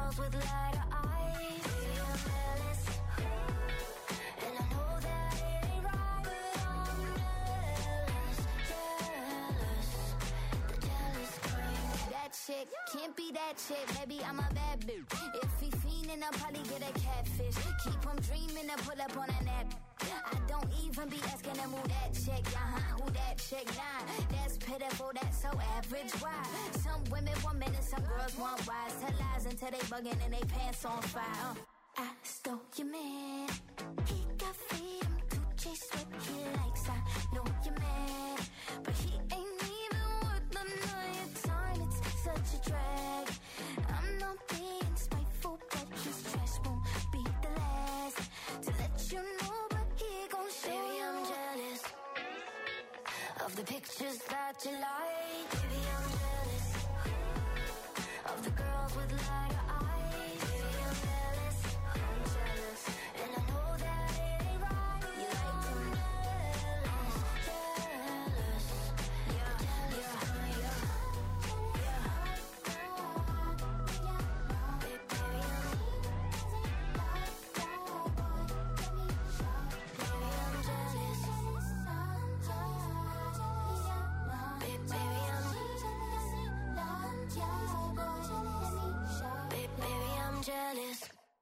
girls with lighter eyes. Baby, I'm jealous, and I know that it ain't right, but I'm jealous, jealous. The jealous kind. That chick can't be that chick, baby, I'm a bad bitch. If he fiendin', I'll probably get a catfish. Keep him dreamin' to pull up on a nap. I don't even be asking him who that chick, who that chick, nah. That's pitiful, that's so average, why? Some women want men and some girls want wise. Tell lies until they bugging and they pants on fire. I stole your man, he got freedom to chase what he likes. I know you're mad, but he ain't even worth the night time. It's such a drag. I'm not being spiteful, but his trash won't be the last to let you know. Baby, I'm jealous of the pictures that you like. Baby, I'm jealous of the girls with lighter eyes. Baby, I'm jealous, and I know that it ain't right. You like them jealous, yeah, jealous, yeah. Jealous.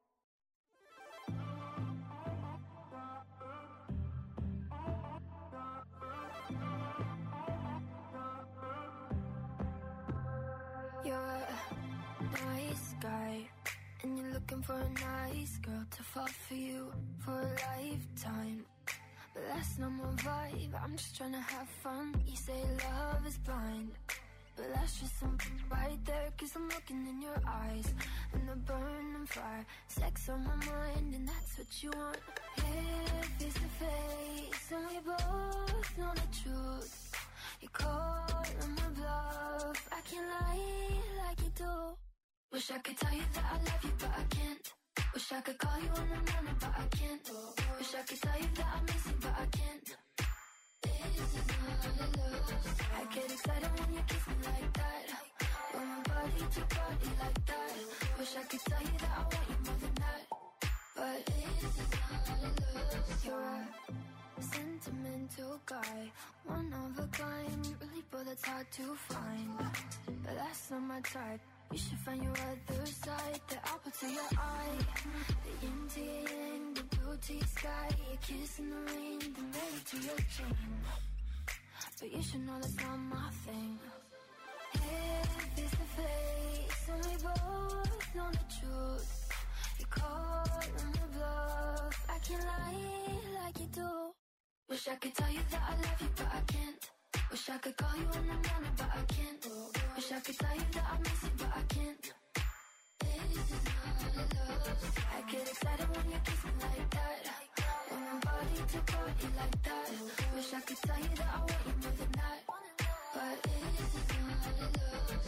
You're a nice guy, and you're looking for a nice girl to fall for you for a lifetime. But that's not my vibe, I'm just trying to have fun. You say love is blind, but that's just something right there, 'cause I'm looking in your eyes, and the burning fire, sex on my mind, and that's what you want. Here, face to face, and we both know the truth. You call on my bluff, I can't lie like you do. Wish I could tell you that I love you, but I can't. Wish I could call you in the morning, but I can't. Wish I could tell you that I miss you, but I can't. This is not love. I get excited when you kiss me like that. When my body to body like that. Wish I could tell you that I want you more than that. But this is not love. You're a sentimental guy, one of a kind, really, but that's hard to find. But that's not my type. You should find your other side, the apple to your eye, the yin to your yang, the blue to your sky, your kiss in the rain, the melody to your chain. But you should know that's not my thing. Here, face to face, and we both know the truth. You call on the bluff, I can't lie like you do. Wish I could tell you that I love you, but I can't. Wish I could call you in the morning, but I can't. Wish I could tell you that I miss you, but I can't. This is not love. I get excited when you kiss me like that. When my body to body like that. Wish I could tell you that I want you more than that. But this is not love.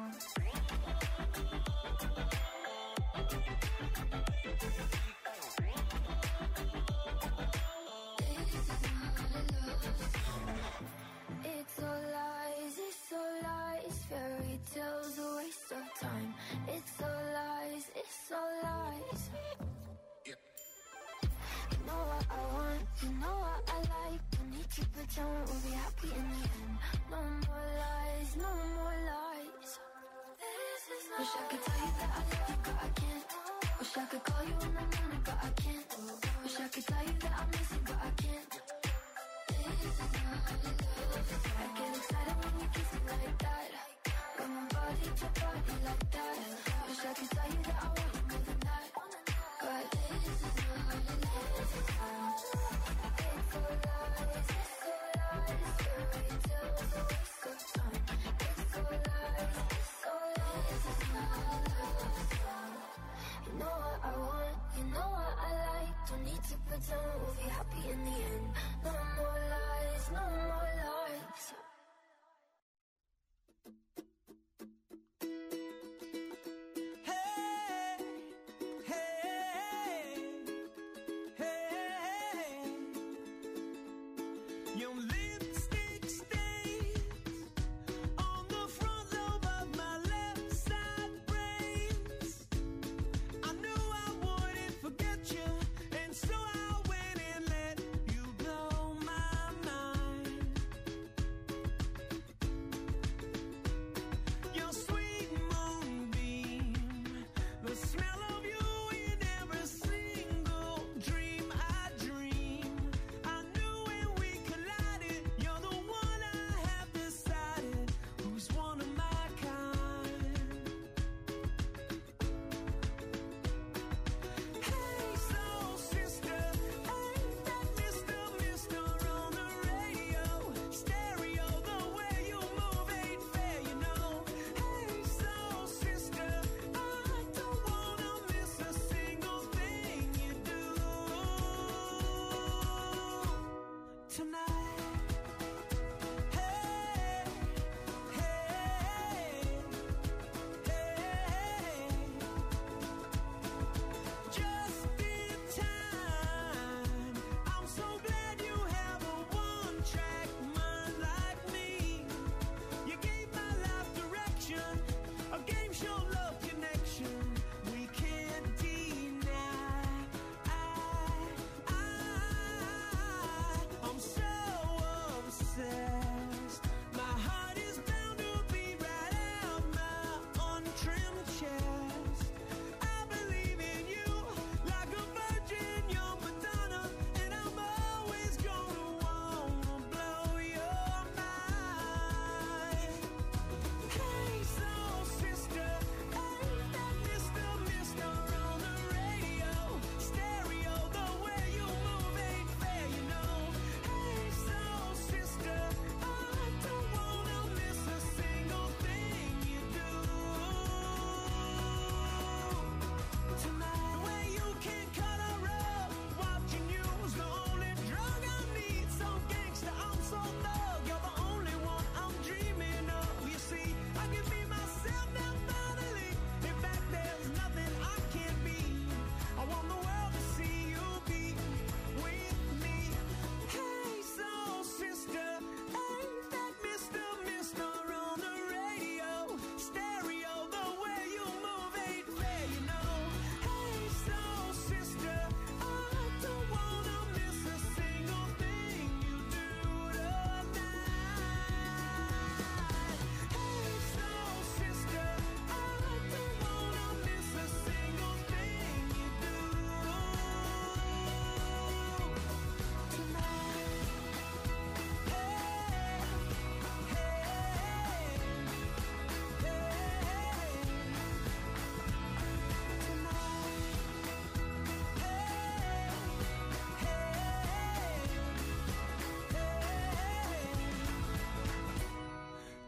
It's all lies, fairy tales, a waste of time. It's all lies, You know what I want, you know what I like. Don't need to pretend we'll be happy in the end. No more lies, no more lies. Wish I could tell you that I love you, but I can't. Wish I could call you in the morning, but I can't. Wish I could tell you that I miss you, but I can't. I get excited when you kiss me like that. When my body to body like that. Wish I could tell you that I want you more than that. But this is not love. It's all lies, fairy tales, a waste of time. It's all lies, it's not love. You know what I want, you know what I like. Don't need to pretend we'll be happy in the end. No more lies, no more lies. Hey,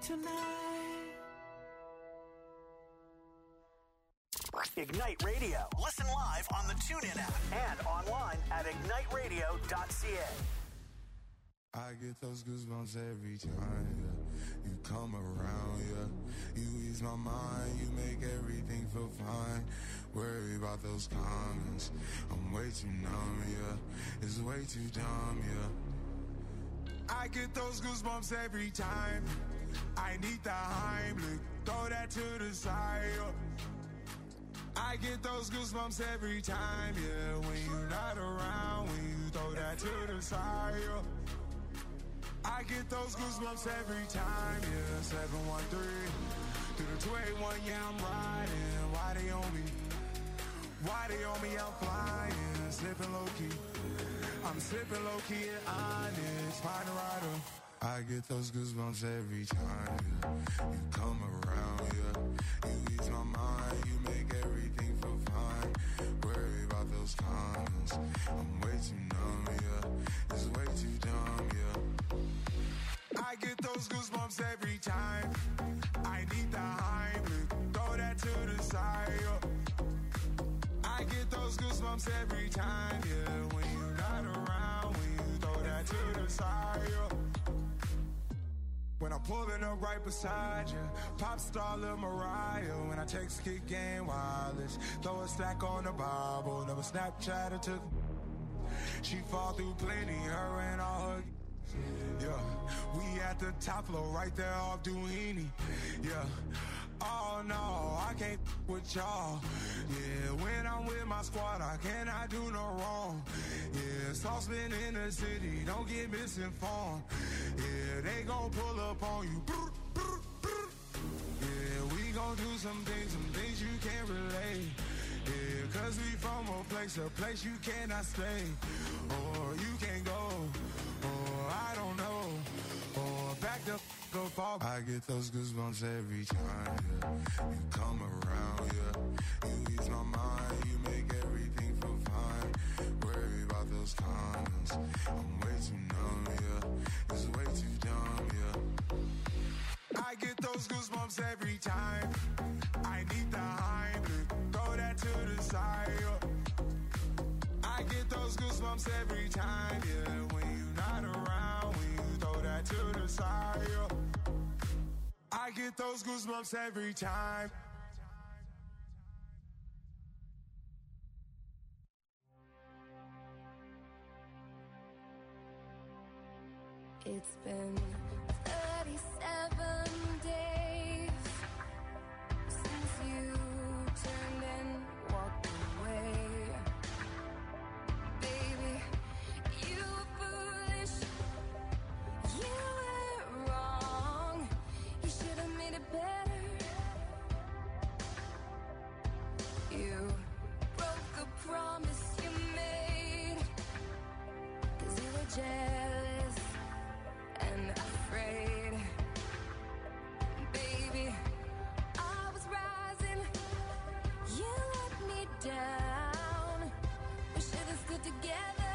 tonight. Ignite Radio. Listen live on the TuneIn app and online at igniteradio.ca. I get those goosebumps every time, yeah. You come around, yeah. You ease my mind, you make everything feel fine. Worry about those comments, I'm way too numb, yeah. It's way too dumb, yeah. I get those goosebumps every time. I need the Heimlich, throw that to the side, yeah. I get those goosebumps every time, yeah. When you're not around, when you throw that to the side, yeah. I get those goosebumps every time, yeah. 713 through the 281, yeah, I'm riding. Why they on me? Why they on me? I'm flying, slipping low key. I'm slipping low key and honest, find a rider. I get those goosebumps every time, yeah. You come around, yeah. You ease my mind, you make everything feel fine. Worry about those comments, I'm way too numb, yeah. It's way too dumb, yeah. I get those goosebumps every time. I need the Heimlich, throw that to the side, yeah. I get those goosebumps every time, yeah. When you're not around, when you throw that to the side, yeah. When I'm pulling up right beside you, pop star Lil Mariah. When I text Kick Game Wireless, throw a stack on the Bible. Never Snapchat or took. She fall through plenty, her and all her. Yeah, we at the top floor, right there off Duini. Yeah, oh no, I can't with y'all. Yeah, when I'm with my squad, I cannot do no wrong. Yeah, saucepan in the city, don't get misinformed. Yeah, they gon' pull up on you. Yeah, we gon' do some things you can't relate. Yeah, cause we from a place you cannot stay. Or you can't go, or I don't know, or back the go fall. I get those goosebumps every time, yeah. You come around, yeah. You ease my mind, you make everything feel fine. Worry about those comments, I'm way too numb, yeah. It's way too dumb, yeah. I get those goosebumps every time. I need the Heimlich, throw that to the side, yeah. I get those goosebumps every time, yeah. When you're not around, when you throw that to the side, yeah. I get those goosebumps every time. It's been 37 days since you turned and walked away. Baby, you were foolish, you were wrong, you should have made it better. You broke a promise you made, 'cause you were jealous and afraid. Baby, I was rising, you let me down. We should have stood together.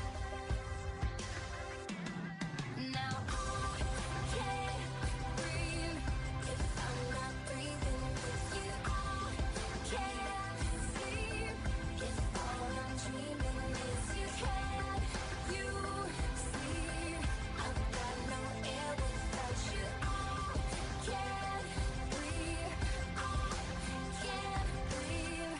Now I can't breathe if I'm not breathing with you. I can't sleep if all I'm dreaming is you. Can you see I've got no air without you? I can't breathe, I can't breathe.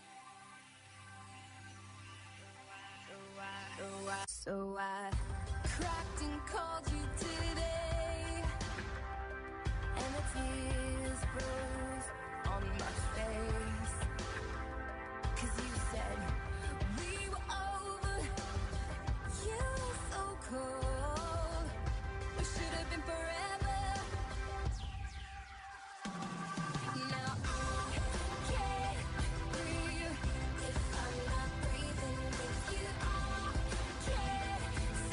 So I cracked and called you today, and the tears froze on my face. 'Cause you said we were over, you were so cold, we should have been forever. Now I can't breathe if I'm not breathing with you. I can't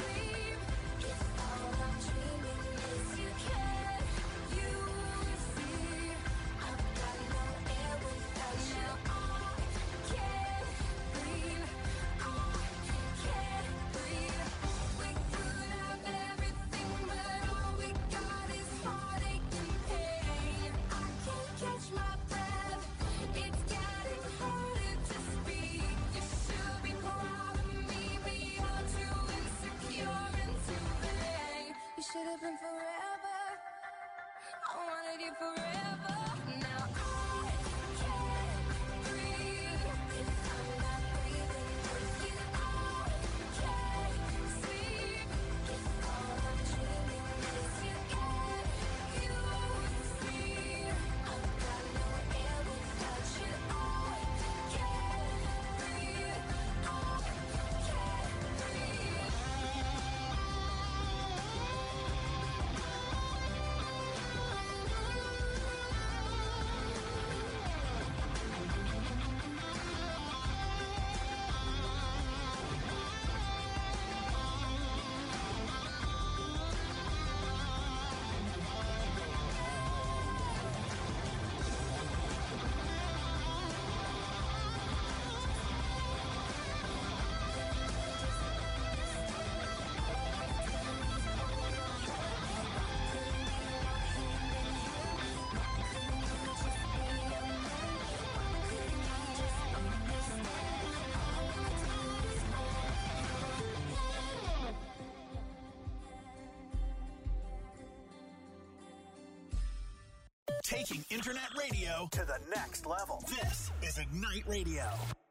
sleep if all I'm dreaming is you. Can you see Taking internet radio to the next level. This is Ignite Radio.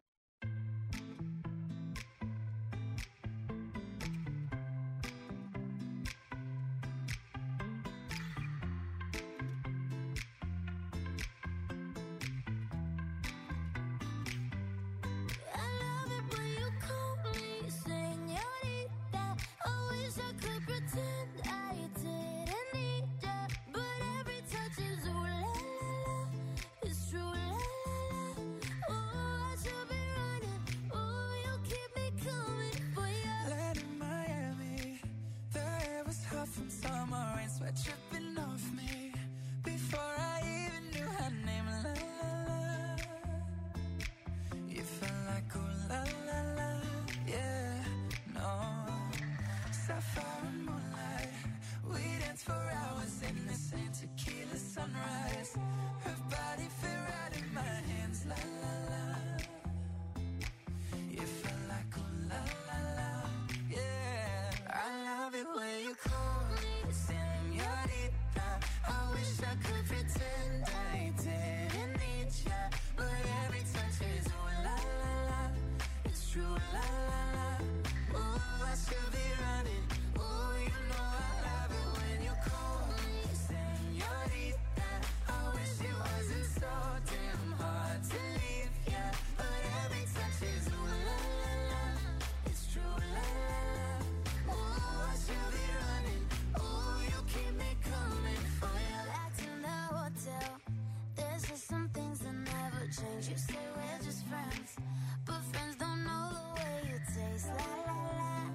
You say we're just friends, but friends don't know the way you taste. La la la.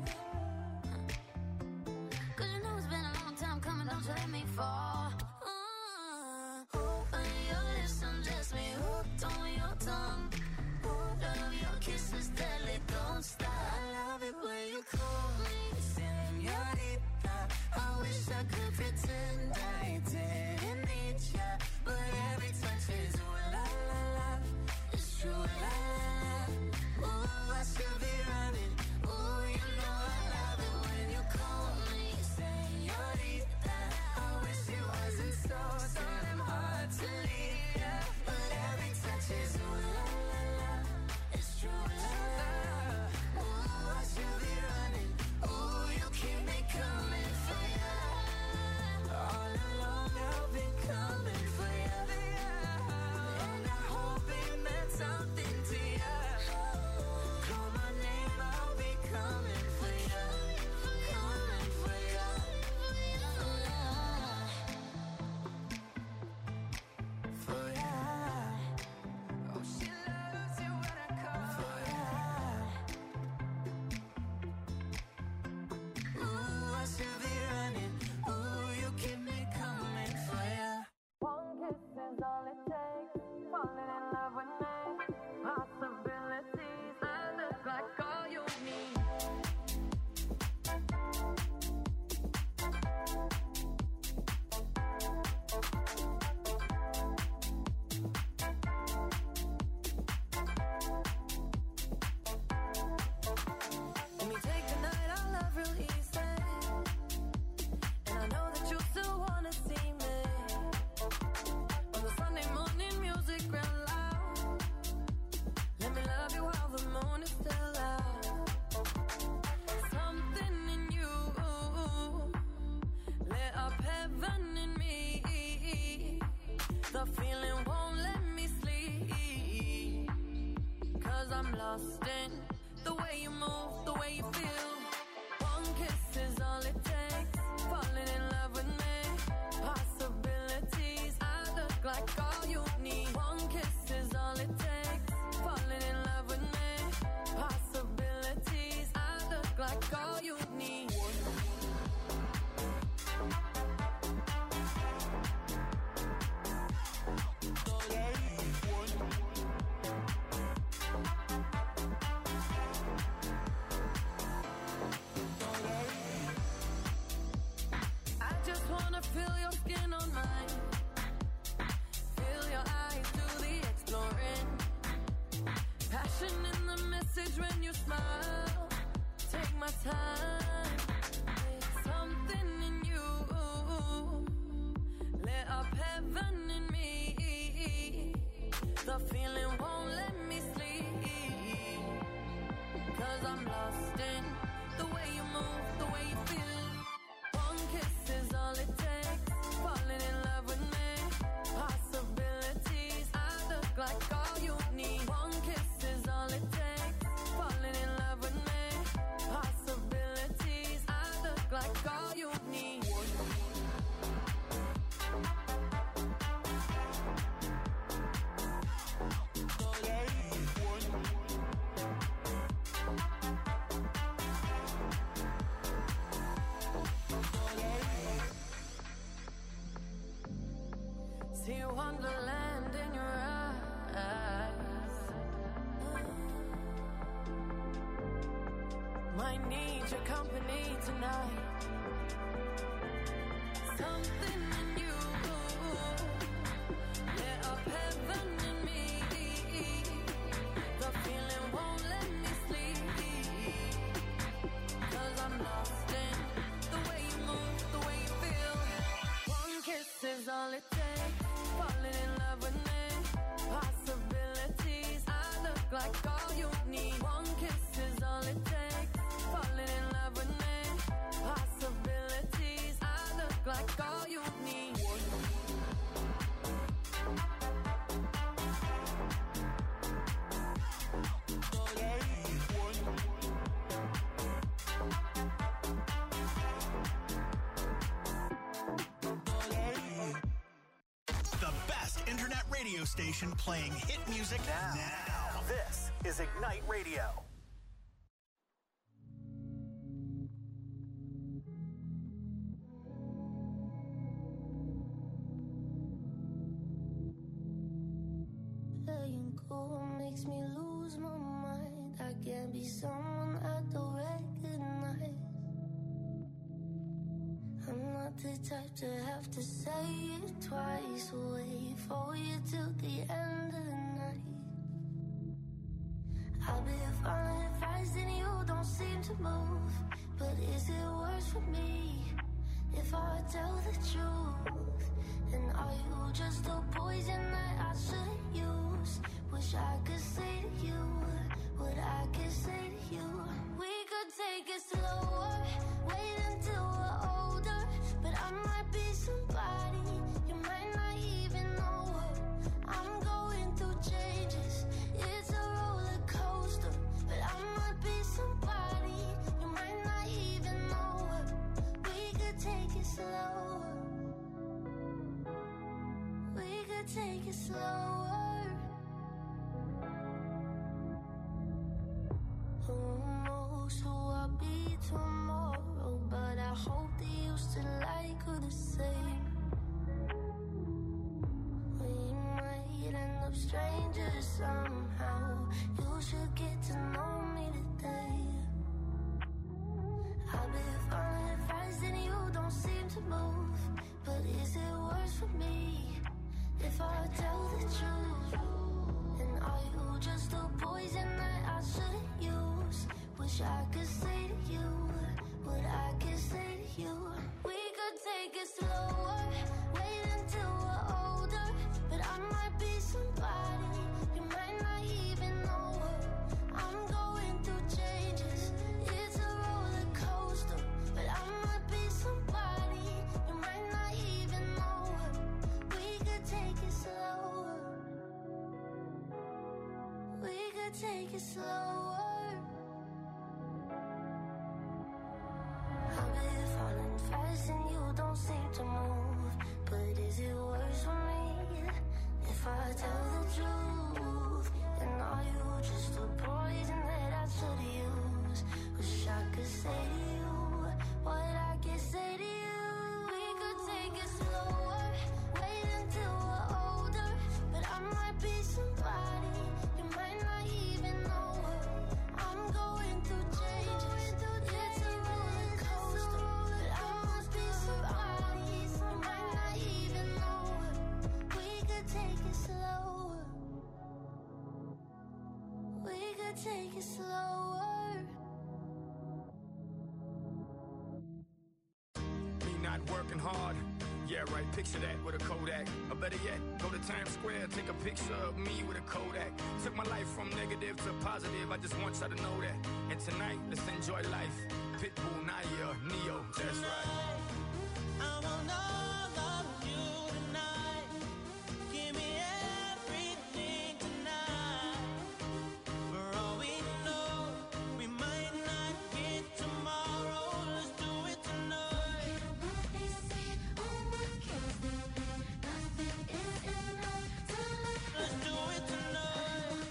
'Cause you know it's been a long time coming, don't you let me fall. On your lips, undress me, hooked on your tongue. Love your kisses, deadly, don't stop. I love it when you call me señorita. I wish I could pretend I didn't need ya, but every touch is ooh la la la. It's true, la la la. Ooh, I should be running. Ooh, you know I love it when you call me señorita. I wish it wasn't so damn hard to leave ya, but every touch is ooh la la la. It's true, la la la. Ooh, I should be running. Ooh, you keep me coming for ya. All along I've been coming for ya, and I hope it meant something to ya. Call my name, I'll be coming for ya, coming for ya, for ya. Oh, she loves you when I call for ya. Ooh, I should be running. Ooh, you keep me coming for ya. One kiss is all it takes. Falling in love with me. Possibilities that look like all you need. Let me take the night, I love real easy. And I know that you still wanna see me. On the Sunday morning, music real loud. Let me love you while the moon is still out. Something in you lit up heaven in me. The feeling won't let me sleep. 'Cause I'm lost in the way you move, the way you feel. One kiss is all it takes. Falling in love with me. Possibilities, I look like all you need. One kiss is all it takes. Falling in love with me. Possibilities, I look like all you need. I just wanna feel your skin on mine. Feel your eyes do the exploring. Passion in the message when you smile. Take my time. Something in you lit up heaven in me. The feeling won't let me sleep. 'Cause I'm lost in the way you move, the way you feel. One kiss is all it takes. Falling in love with me. Possibilities, I look like all you need. One kiss is all it takes. Falling in love with me. Possibilities, I look like all you need. See wonderland in your eyes. Might need your company tonight. Something in you lit up heaven in me. The feeling won't let me sleep. 'Cause I'm lost in the way you move, the way you feel. One kiss is all it takes. Falling in love with me. Possibilities, I look like all you need. One kiss is all it takes. Falling in love with me. Possibilities, I look like all you need. The best internet radio station playing hit music now. This is Ignite Radio. Playing cool makes me lose my mind. I can't be someone I don't recognize. I'm not the type to have to say it twice. Wait for you till the end of the night. I've been following advice and you don't seem to move. But is it worse for me if I tell the truth? And are you just a poison that I shouldn't use? Wish I could say to you what I could say to you. We could take it slower, wait until we're older. But I might be somebody you might not even know her. I'm going through changes, it's a roller coaster. But I might be somebody you might not even know her. We could take it slower. We could take it slower. Who knows who I'll be tomorrow? But I hope that you still like her the same. We might end up strangers somehow. You should get to know me today. I've been following advice and you don't seem to move. But is it worse for me if I tell the truth? And are you just a poison that I shouldn't use? Wish I could say to you what I could say to you. We could take it slower, wait until we're older. But I might be somebody you might not even know her. I'm going through changes, it's a roller coaster. But I might be somebody you might not even know her. We could take it slower. We could take it slower. I've been falling fast and you don't seem to move. But is it worse for me if I tell the truth? And are you just a poison that I should use? Wish I could say to you what I can say to you. We could take it slower, wait until we're older. But I might be somebody you might not even know her. I'm going through changes, it's a roller coaster. But I must be somebody you might not even know her. We could take it slower. We could take it slower. Me not working hard, Yeah, right, picture that with a Kodak. Or better yet, go to Times Square, take a picture of me with a Kodak. Took my life from negative to positive, I just want y'all to know that. And tonight, let's enjoy life. Pitbull, Naya, Neo, that's right. I want all of you tonight. Give me everything tonight. For all we know, we might not get tomorrow. Let's do it tonight. Let's do it tonight.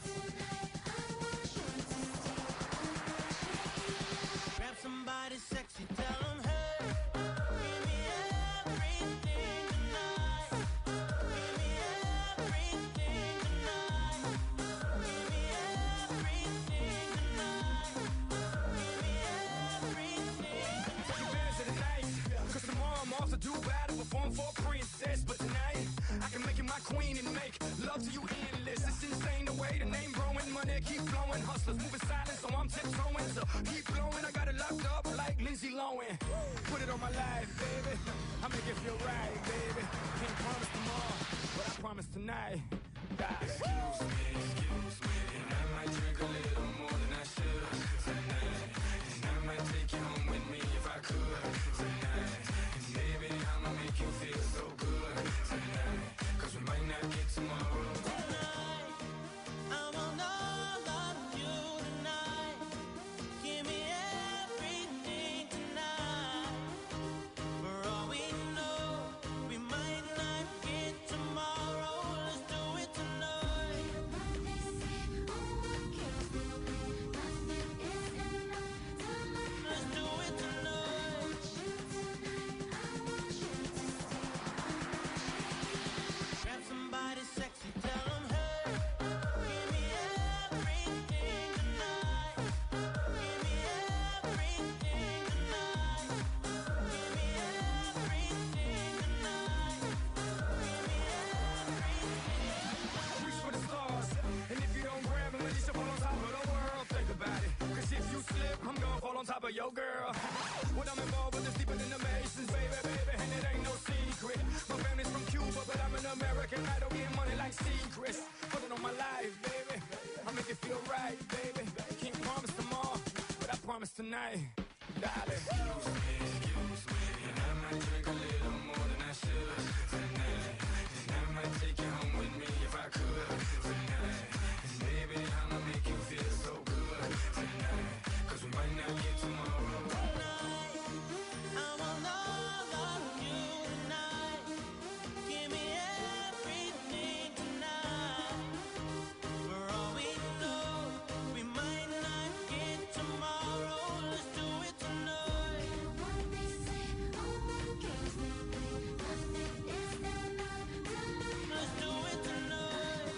Grab somebody sexy, tell them, hey, give me everything tonight. Give me everything tonight. Give me everything tonight. Give me everything. Take advantage of the night, cause tomorrow I'm off to do battle, perform for a princess. But tonight, I can make you my queen and make love to you endless. It's insane the way the name growing, money keep flowing. Hustlers moving silent, so I'm tiptoeing. So keep blowing, I got it locked up like Lindsay Lohan. Put it on my life, baby. I make it feel right, baby. Can't promise tomorrow, but I promise tonight. Excuse me, and I might drink a little more than I should tonight. And I might take you home with me if I could tonight. And baby, I'ma make you feel so good tonight. Cause we might not get tomorrow. I want all of you tonight. Give me everything tonight. For all we know, we might not get tomorrow. Let's do it tonight. Let's do it tonight. Grab somebody sexy, tell them, hey, give me everything tonight. Give me everything tonight. Give me everything tonight. Give me everything. Reach for the stars, and if you don't grab them, at least you fall on top of the world. Think about it, cause if you slip, I'm gonna fall on top of your girl. What I'm involved with is deeper than the Masons, baby, and it ain't no secret. My family's from Cuba, but I'm an American. I don't get money like secrets. Put it on my life, baby. I make it feel right, baby. Can't promise tomorrow, but I promise tonight, darling. Excuse me, and I might drink a little more than I should tonight. And I might take you home with me if I could tonight. And baby, I'ma make you feel so good tonight. Cause we might not get tomorrow. I want all of you tonight. Give me everything tonight. For all we know, we might not get tomorrow. Let's do it tonight. Let's do it tonight.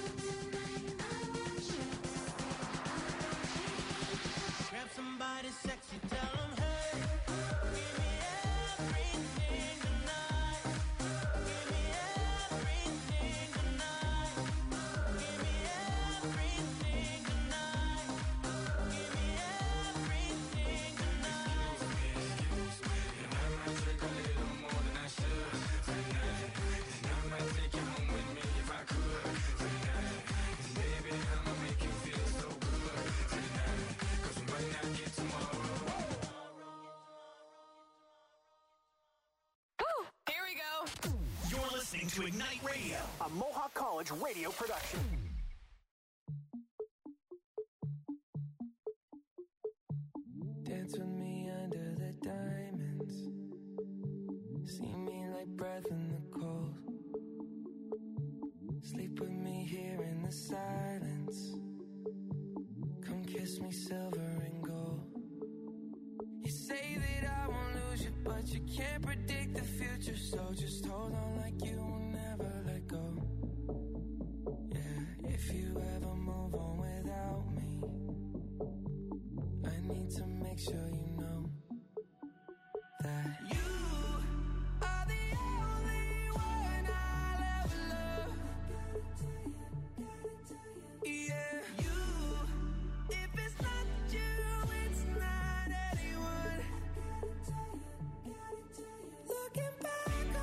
Grab somebody sexy, tell them, hey, give me everything tonight. Give me everything tonight. Give me everything tonight. Give me everything tonight. Excuse me, and I might drink a little more than I should tonight. And I might take you home with me if I could tonight. And baby, I'ma make you feel so good tonight. Cause we might not get tomorrow. Here we go. You're listening to Ignite Radio, a Mohawk College radio production. Dance with me under the diamonds. See me like breath in the cold. Sleep with me here in the silence. Come kiss me silver and gold. You say that I won't lose you, but you can't predict the future. So just hold on like you will never let go. Yeah, if you ever move on without me, I need to make sure you know that you are the only one I'll ever love. Yeah, you. If it's not you, it's not anyone. Looking back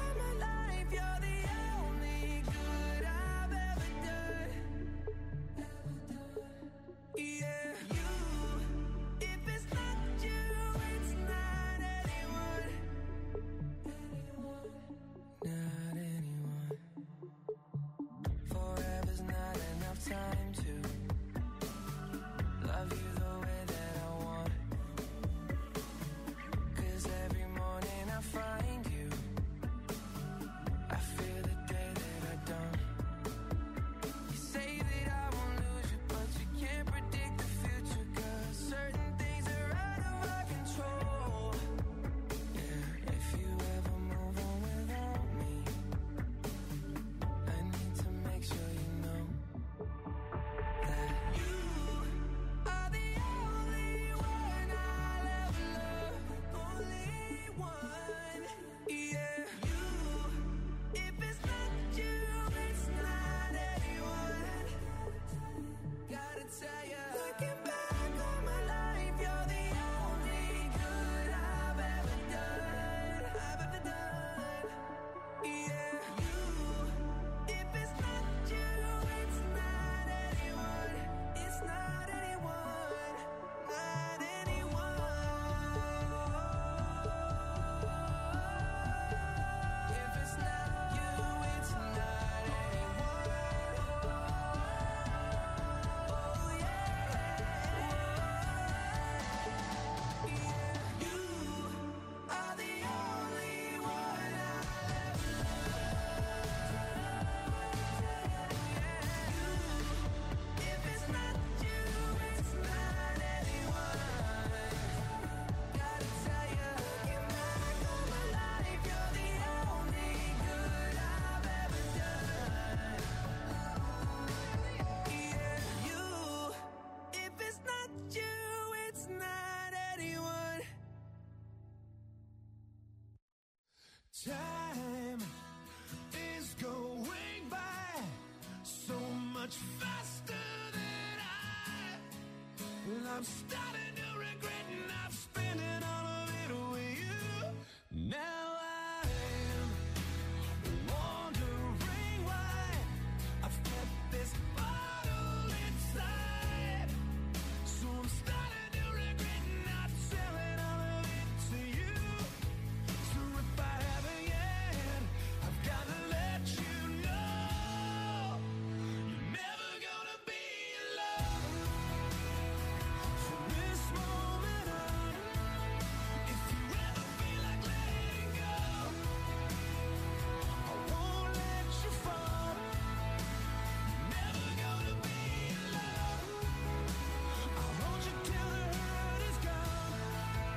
Time is going by so much faster than I'm starting to regret not spending all of it with you. Now I'm wondering why I've kept this bottle inside. So I'm starting to regret not selling all of it to you. So if I haven't yet, I've got to let you know you're never gonna be alone from this moment on. If you ever feel like letting go, I won't let you fall. You're never gonna be alone. I'll hold you till the hurt is gone.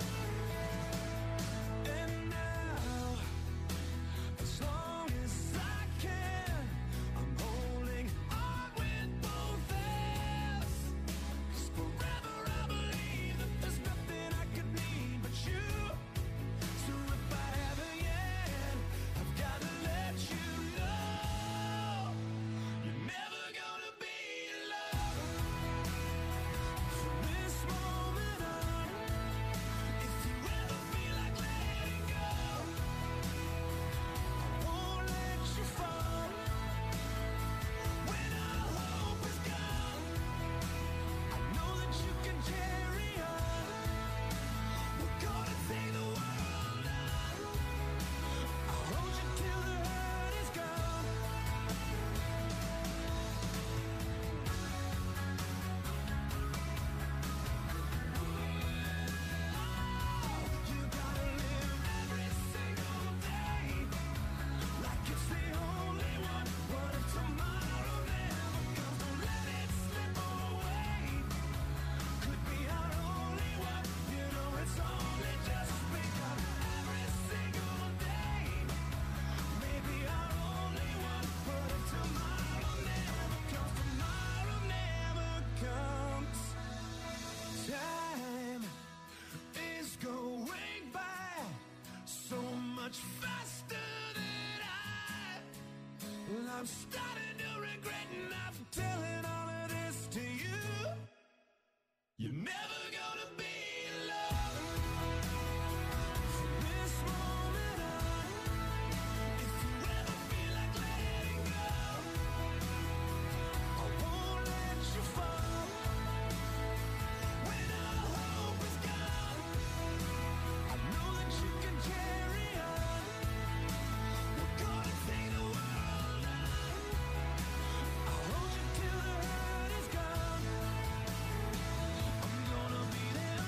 And now, as long as I can, I'm holding on with both hands. 'Cause forever I believe that there's nothing I could need but you. So if I haven't yet, I've got to let you know you're never gonna be alone from this moment on. If you ever feel like letting go, I won't let you fall. When all hope is gone, I know that you can carry on. We're gonna take the world on. I'll hold you till the hurt is gone. You gotta live every single day like it's the only one. What if tomorrow never comes? Don't let it slip away. Could be our only one. You know it's only just begun. Every single day, maybe our only one. What if tomorrow never comes? Tomorrow never comes. Time is going by so much faster than I'm starting to regret not telling all of this to you. You're never gonna be alone from this moment on. If you ever feel like letting go, I won't let you fall. When all hope is gone, I know that you can carry on. We're gonna take the world on. I'll hold you till the hurt is gone. I'm gonna be there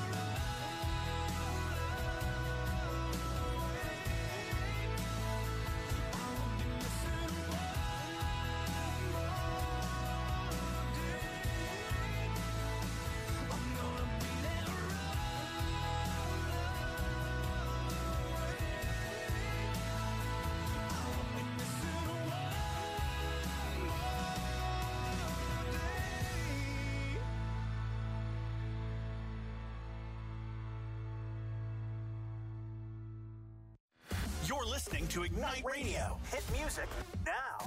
I won't be missing one more day. I'm gonna be there I won't be missing one more day. You're listening to Ignite Radio. Hit music now.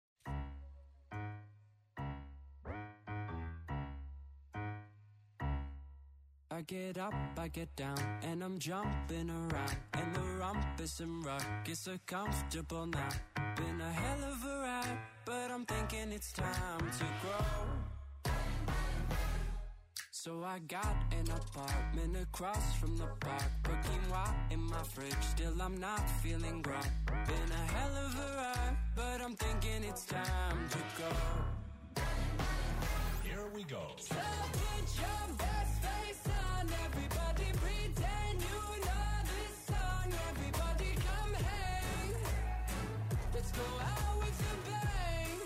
I get up, I get down, and I'm jumping around. And the rumpus and ruckus are comfortable now. Been a hell of a ride, but I'm thinking it's time to grow. So I got an apartment across from the park. Put quinoa in my fridge, still I'm not feeling grown. Been a hell of a ride, but I'm thinking it's time to go. Here we go. So put your best face on, everybody pretend you know this song. Everybody come hang, let's go out with a bang.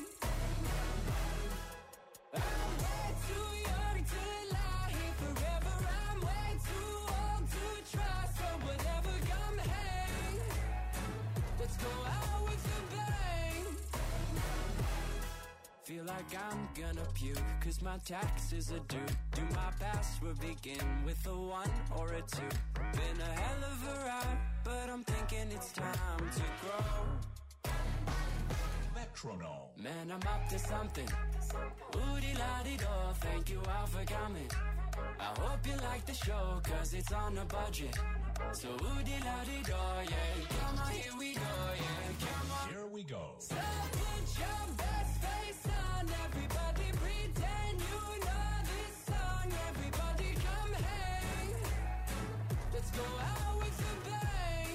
I'm way too young to lie here forever. I'm way too old to try, so whatever, come hang, let's go out with a bang. Feel like I'm gonna puke, cause my taxes are due. Do my password begin with a 1 or a 2? Been a hell of a ride, but I'm thinking it's time to grow. Metronome. Man, I'm up to something. Oodie-la-dee-do, thank you all for coming. I hope you like the show, cause it's on a budget. So oodie-la-dee-do, yeah. Come on, here we go, yeah. Come on. Here we go. So put your best face on, everybody pretend you know this song. Everybody come hang. Let's go out with a bang.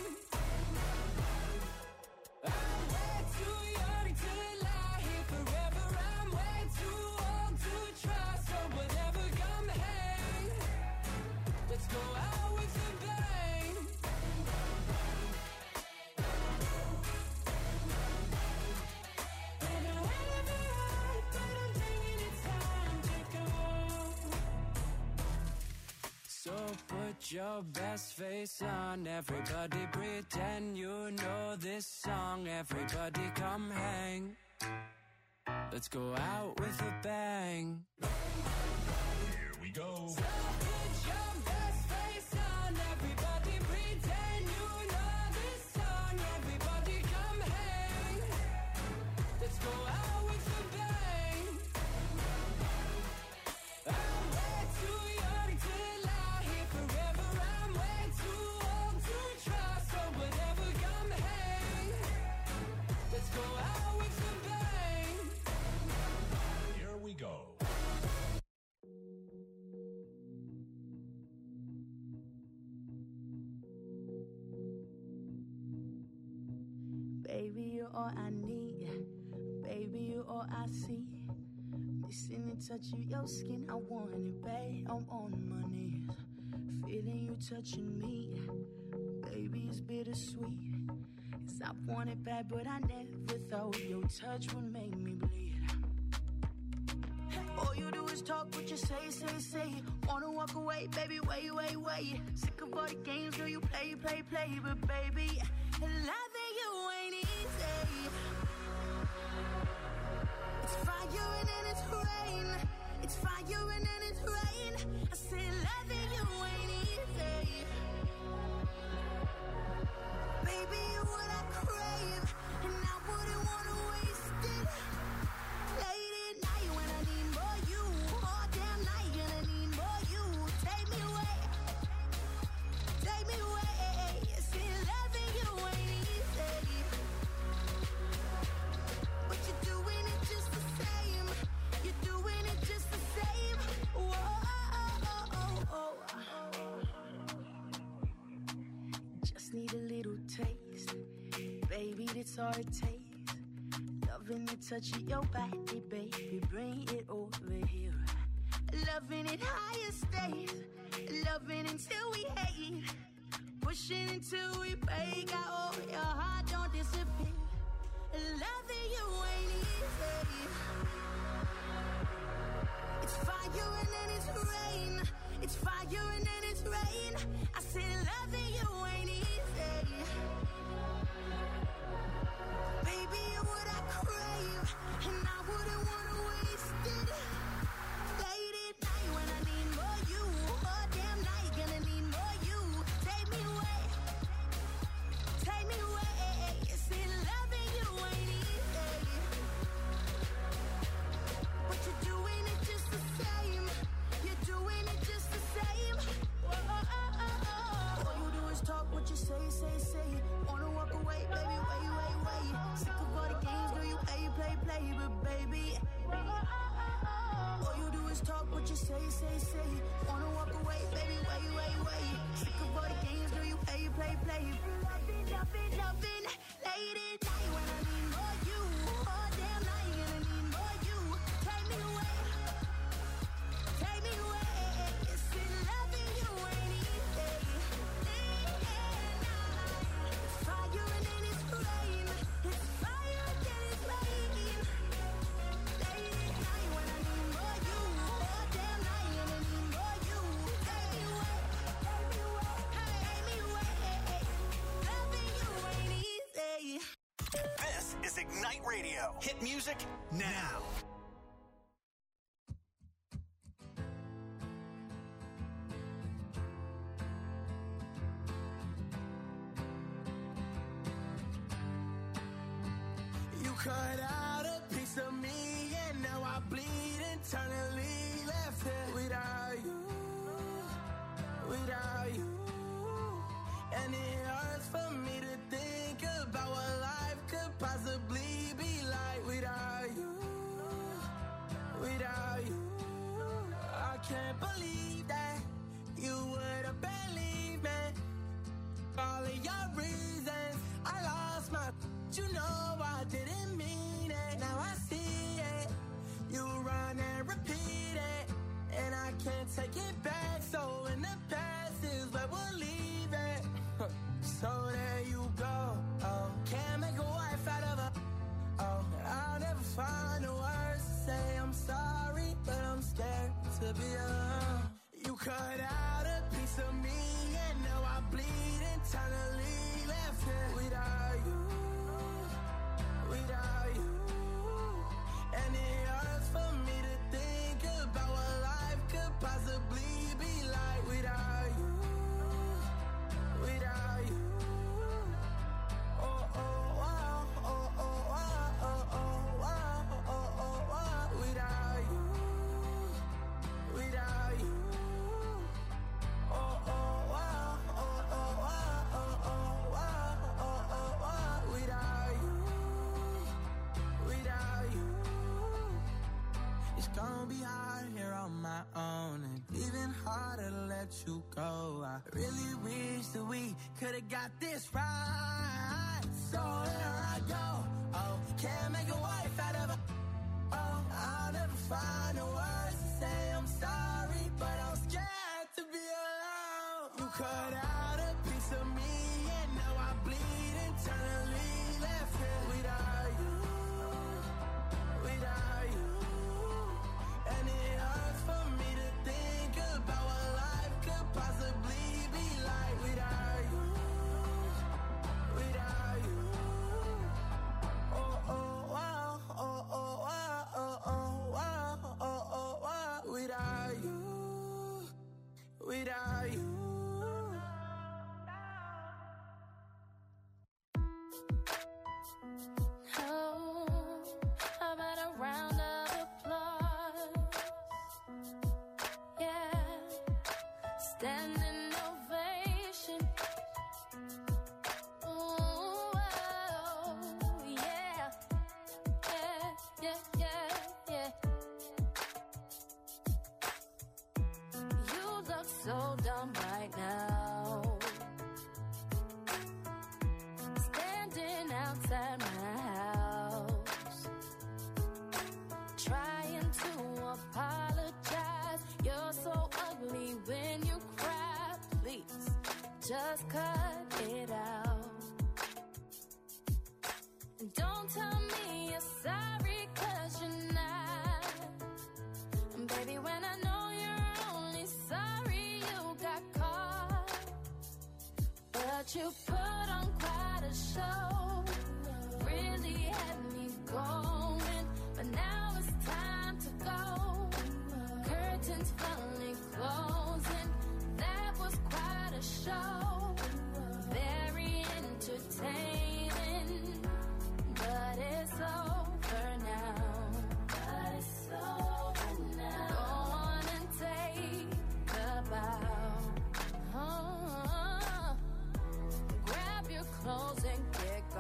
I'm way too young to lie here forever. I'm way too old to try, so whatever, come hang. Let's go out with a bang. Been a hell of a ride, but I'm thinking it's time to go. So put your best face on, everybody pretend you know this song. Everybody come hang. Let's go out with a bang. Here we go. So put your best face on, everybody pretend you know this song. Everybody come hang. Let's go out with a bang. I'm way too young to lie here forever. I'm way too old to try, so whatever, come hang. Let's go out with a bang. Here we go. Baby, you're all I need. Baby, you're all I see. Missing the touch of your skin, I want it, babe. I'm on my knees, feeling you touching me. Baby, it's bittersweet, 'cause I want it bad, but I never thought your touch would make me bleed. All you do is talk what you say, say, say. Wanna walk away, baby, wait, wait, wait. Sick of all the games, girl, you play, play, play. But baby, loving you ain't easy. It's fire and then it's rain. It's fire and then it's rain. I say loving you ain't easy. Baby, you're what I crave, and I wouldn't wanna waste it. Late at night when I need more you, all damn night gonna need more you. Take me away, take me away. See, loving you ain't easy, but you're doing it just the same. You're doing it just the same. Whoa. Just need a little taste, baby, that's all it takes. Loving the touch of your body, baby, bring it over here. Loving it higher stays, loving until we hate. Pushing until we break out, oh, your heart don't disappear. Loving you ain't easy. It's fire and then it's rain. It's fire and then it's rain. I said loving you ain't easy. Baby, you're what I crave, and I wouldn't wanna waste it. Late at night when I need more you, all damn night gonna need more you. Take me away, take me away. See, loving you ain't easy, but you're doing it just the same. You're doing it just the same. All you do is talk what you say, say, say. Wanna walk away, baby, wait, wait, wait. Sick of all the games, girl, you play, play, play. But baby, all you do is talk what you say, say, say. Wanna walk away, baby, wait, wait, wait. Sick of all the games, girl, you play, play, play. Loving, loving, loving. Late at night when I need more you, all damn night gonna need more you. Take me away, take me away. See, loving you ain't easy. It's fire and then it's rain. It's fire and then it's rain. Late at night when I need more you, all damn night gonna need more you. Take me away, take me away, take me away. Loving you ain't easy. This is Ignite Radio. Hit music now. cut out a piece of me, and now I bleed internally. Left here without you, without you. And it hurts for me to think about what life could possibly be like without you, without you. I can't believe that you would have believed me. All of your reasons, I lost my. You know I didn't mean it. Now I see it. You run and repeat it, and I can't take it back. So in the past is where we'll leave it. So there you go. Oh, can't make a wife out of her. Oh, I'll never find the words to say I'm sorry, but I'm scared to be alone. You cut out a piece of me, and now I bleed internally. Left here without you, without you. And it hurts for me to think about what life could possibly be like without you, without you. Oh, oh, wow, oh, oh, wow, oh, oh, wow, oh, oh, wow, without you, without you. Oh, oh, wow, oh, oh, wow, oh, oh, wow, oh, oh, wow, without you, without you. It's gonna be hard here on my own, and even harder to let you go. I really wish that we could've got this right. So here I go. Oh, can't make a wife out of her. Oh, I'll never find the words to say I'm sorry, but I'm scared to be alone. You cut out a piece of me, and now I bleed internally. Left here without you, without you. And it hurts for me to think about what life could possibly be like without you, without you. Oh, oh, wow, oh, oh, wow, oh, oh, wow, oh, oh, wow, without you, without you. Oh, how about a round of applause? Yeah, standing ovation. Ooh, oh, yeah, yeah, yeah, yeah, yeah. You look so dumb right now, standing outside my house, trying to apologize. You're so ugly when you cry. Please, just cut it out. And don't tell me you're sorry, 'cause you're not. And baby, when I know you're only sorry you got caught, but you put on quite a show, really had me going, but now it's time to go. Curtains finally closing, that was quite a show, very entertaining, but it's over now. But it's over now. Go on and take a bow. Oh, grab your clothes and get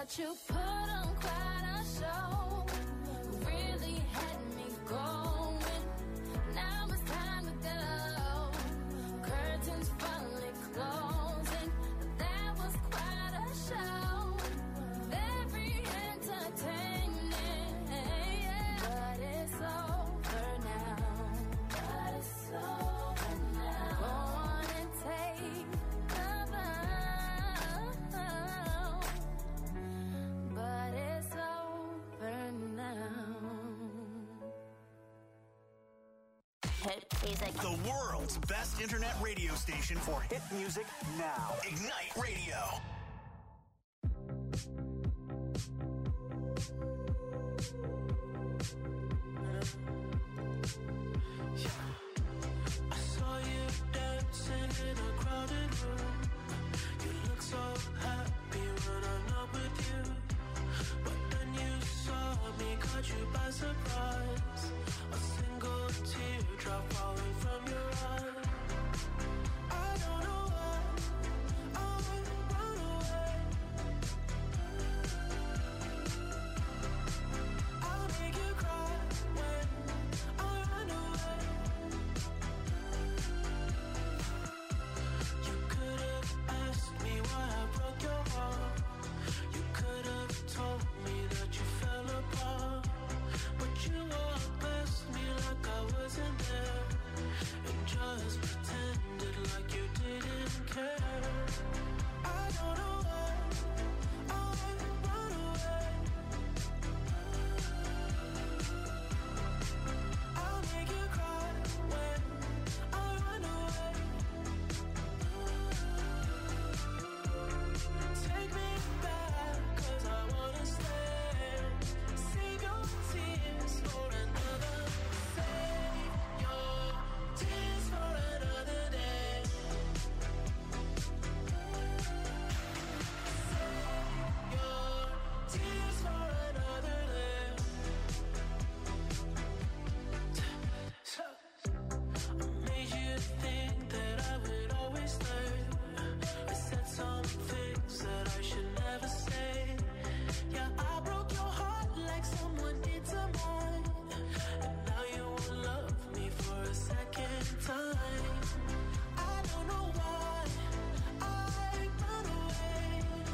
But you put on quite a show, really had me going. Now it's time to go. Curtains finally closing. That was quite a show, very entertaining. But it's over now. But it's over now. Go on and take the bow. But it's over now. Hit music. The world's best internet radio station for hit music now. Ignite Radio. I saw you dancing in a crowded room. You look so happy when I'm not with you. But then you saw me, caught you by surprise. A single teardrop falling from your eye. I don't know why I run away. I'll make you cry when I run away. You could have asked me why I broke your heart. You could have told me that you fell apart. But you walked past me like I wasn't there, and just pretended like you didn't care. I don't know why I run away. I'll make you cry when I run away. Take me back, 'cause I wanna stay. Save your tears for another. Save your tears for another day. Save your tears for another day. I made you think that I would always stay. I said some things that I should never say. Yeah, I broke your heart like someone did to mine. And now you won't love me for a second time. I don't know why I run away.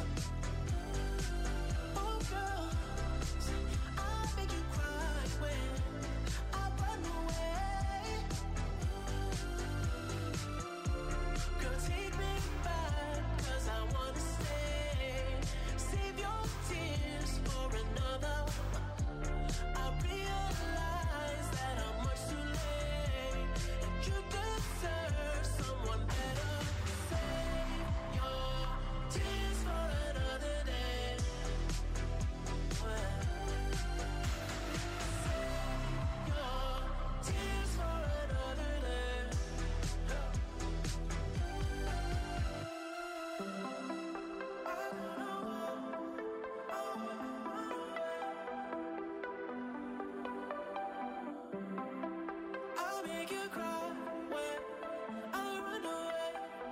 Oh girl, I make you cry when I run away. Girl, take me back, 'cause I wanna stay. Save your tears for another. I realize that I'm much too late, and you deserve someone better. Save your tears for another day. Save your tears for another day. I'll make you cry when I run away.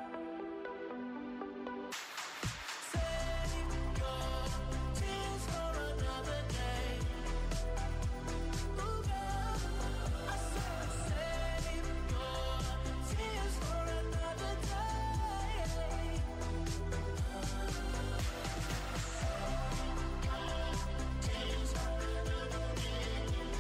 Save your tears for another day. Ooh, girl, I said save your tears for another day. Tears for another day.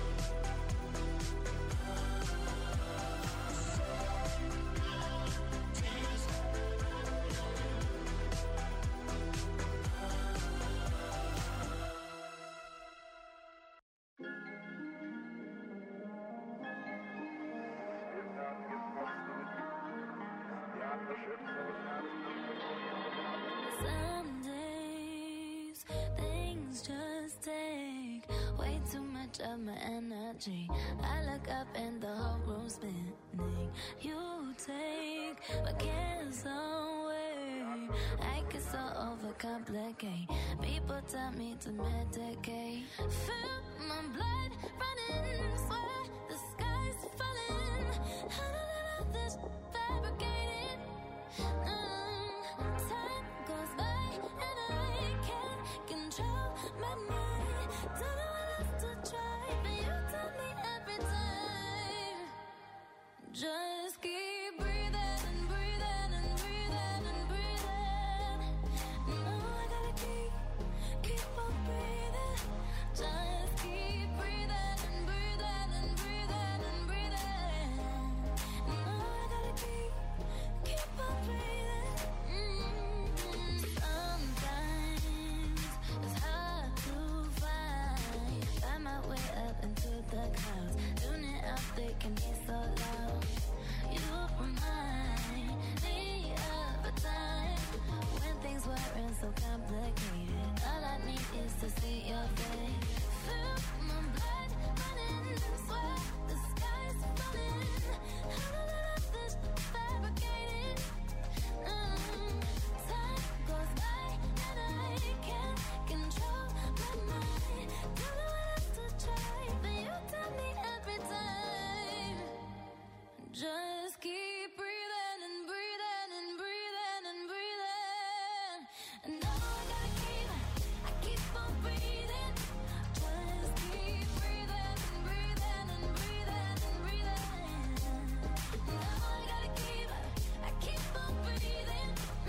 Some days things just take way too much of my energy. I look up and the whole room's spinning. You take my cares away. I get so overcomplicate. People tell me to medicate. Feel my blood running, swear the sky's falling. I don't know this fabricated. Time goes by and I can't control making me so low. You remind me of a time when things weren't so complicated. All I need is to see your face. Feel my blood running, sweat, the sky's falling. How the love is fabricated. Time goes by and I can't control my mind. Don't know what else to try, but you tell me every time. Just keep breathing and breathing and breathing and breathing. And now I keep on breathing. Just keep breathing and breathing and breathing and breathing. Now I keep on breathing.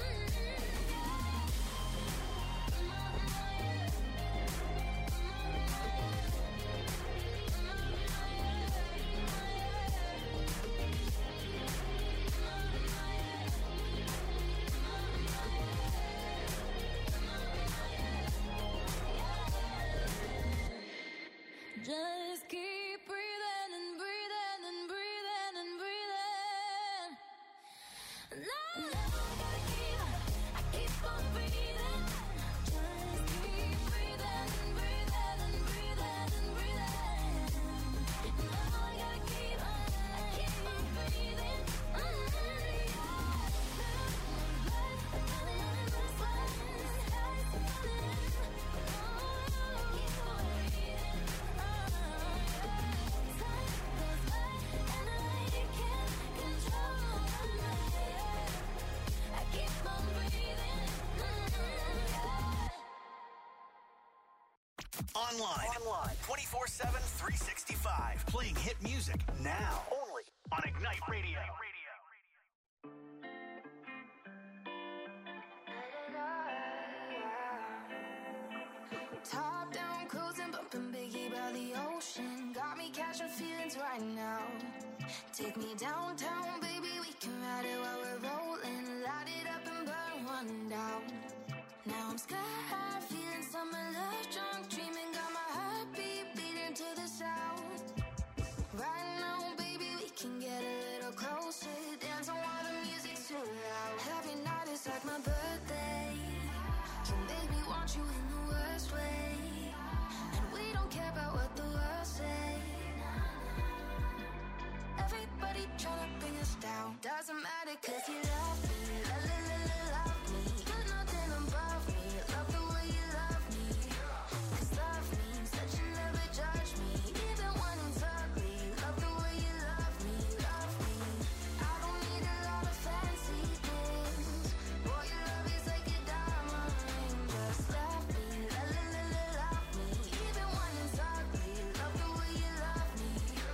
Just keep breathing and breathing and breathing and breathing. Now I keep on breathing. Just keep breathing and breathing and breathing and breathing. Now I keep on breathing. Online. 24/7, 365. Playing hit music now. Only on Ignite Radio. Top down, cruising, bumping Biggie by the ocean. Got me catching feelings right now. Take me downtown, baby, we can ride it while we're rolling. Light it up and burn one down. Now I'm sky high, feeling summer love, drunk, dreaming, got my heartbeat beating to the sound. Right now, baby, we can get a little closer, dance on while the music's too loud. Every night is like my birthday. You make me want you in the worst way, and we don't care about what the world say. Everybody tryna bring us down. Doesn't matter 'cause you love me, love me. You're nothing above me. Love the way you love me. 'Cause love means that you never judge me, even when it's ugly. Love the way you love me, love me. I don't need a lot of fancy things. Boy, your love is like a diamond ring. Just love me, love me. Even when it's ugly. Love the way you love me.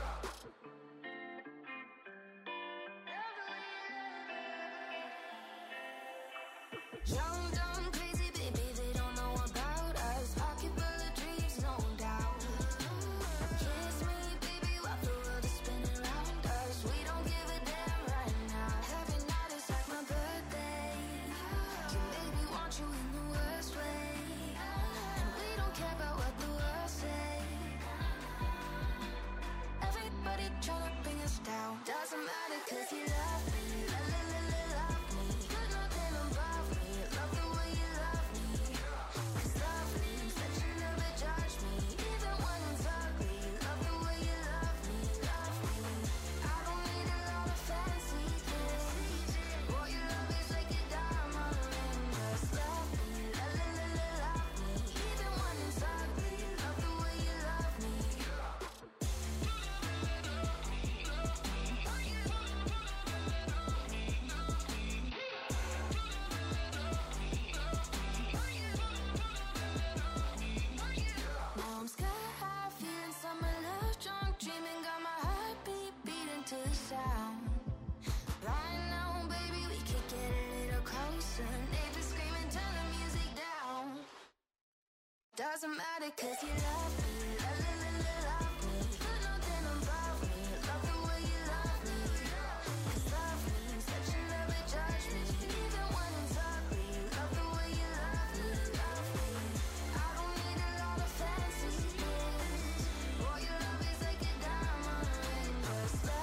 Young, dumb, crazy, baby, they don't know about us. Pocket full of dreams, no doubt. Kiss me, baby, while the world is spinning around us. We don't give a damn right now. Every night is like my birthday. You make me want you in the worst way, and we don't care about what the world say. Everybody tryna bring us down. Doesn't matter 'cause you love me, love me. You're nothing above me. Love the way you love me. 'Cause love means that you never judge me, even when it's ugly. Love the way you love me, love me. I don't need a lot of fancy things. Boy, your love is like a diamond ring. Just love me, love me. Even when it's ugly. Love the way you love me. Now I'm sky high, feeling summer love, drunk, dreaming, got my heartbeat beating to the sound. Right now, baby, we could get a little closer. Neighbors screaming, turn the music down. Doesn't matter 'cause you love me, love me. You're nothing above me. Love the way you love me. 'Cause love means that you never judge me, even when it's ugly. Love the way you love me, love me. I don't need a lot of fancy things. Boy, your love is like a diamond ring. Just love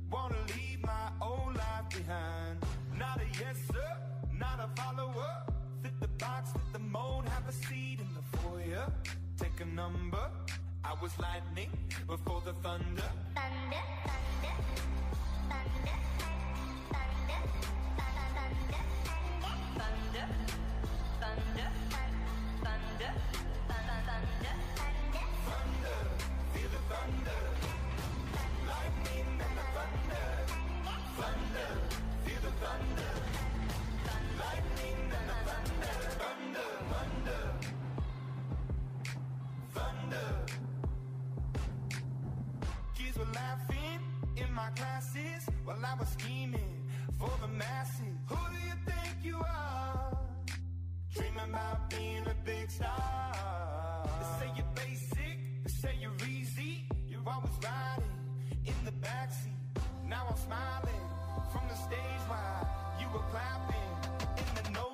Wanna leave my old life behind. Not a yes sir, not a follower. Fit the box, fit the mold, have a seat in the foyer. Take a number. I was lightning before the thunder. Thunder, thunder, thunder, thunder, thunder, thunder, thunder, thunder, thunder, thunder, feel the thunder. Lightning and the thunder. Thunder, feel the thunder. Lightning and the thunder. Thunder, thunder, thunder. Kids were laughing in my classes while I was scheming for the masses. Who do you think you are? Dreaming about being a big star. They say you're basic, they say you're easy. You're always riding in the backseat. Now I'm smiling from the stage while you were clapping in the